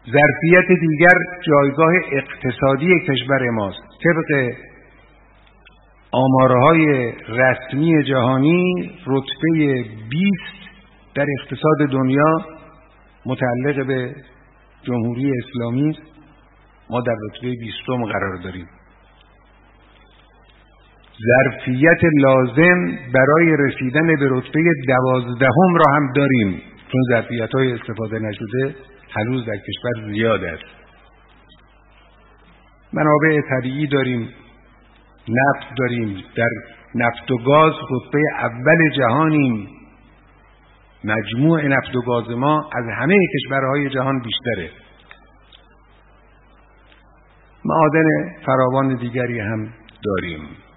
ظرفیت دیگر جایگاه اقتصادی کشور ماست. طبق آمارهای رسمی جهانی رتبه 20 در اقتصاد دنیا متعلق به جمهوری اسلامی است. ما در رتبه 20 قرار داریم. ظرفیت لازم برای رسیدن به رتبه 12 را هم داریم، چون ظرفیت‌های استفاده نشده هنوز در کشور زیاد است. منابع طبیعی داریم، نفت داریم، در نفت و گاز رتبه اول جهانیم. مجموع نفت و گاز ما از همه کشورهای جهان بیشتره. معادن فراوان دیگری هم داریم.